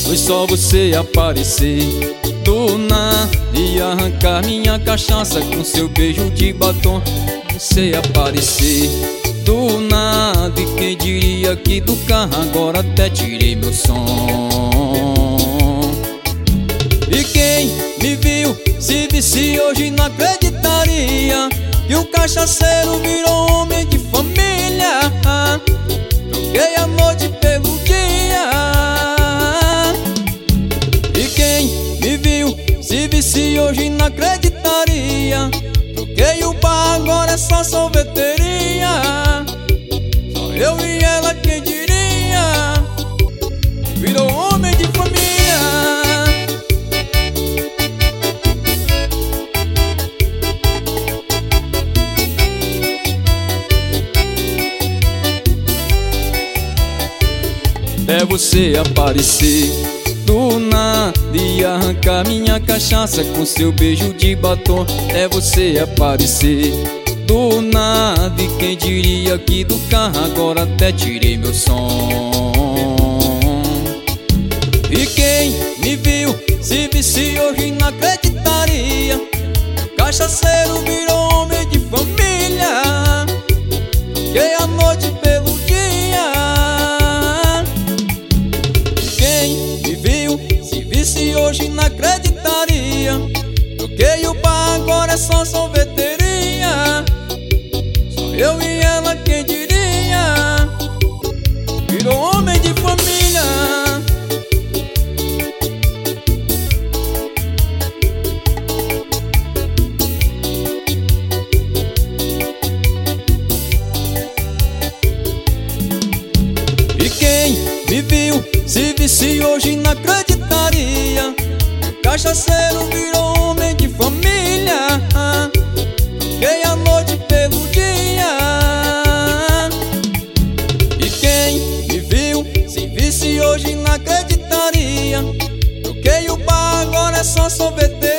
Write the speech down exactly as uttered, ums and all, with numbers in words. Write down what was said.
Foi só você aparecer do nada e arrancar minha cachaça com seu beijo de batom. Você aparecer do nada, e quem diria que do carro agora até tirei meu som. E quem me viu se visse hoje não acreditaria que um cachaceiro virou homem de família. Troquei a noite pelo dia. E quem me viu se visse hoje não acreditaria. Troquei o bar, agora é só sorveteria. Só eu e ela, quem diria, virou homem de família. É você aparecer do nada e arrancar minha cachaça com seu beijo de batom. É você aparecer do nada, e quem diria que do carro agora até tirei meu som. E quem me viu se visse hoje não acreditaria que o cachaceiro virou homem de família. Troquei a noite pelo dia. Se hoje não acreditaria, troquei o bar, agora é só sorveteria. Só eu e ela, quem diria, virou homem de família. E quem me viu se visse hoje não acreditaria, cachaceiro virou homem de família. Troquei a noite pelo dia. E quem me viu se visse hoje não acreditaria. Troquei o bar, agora é só sorvete.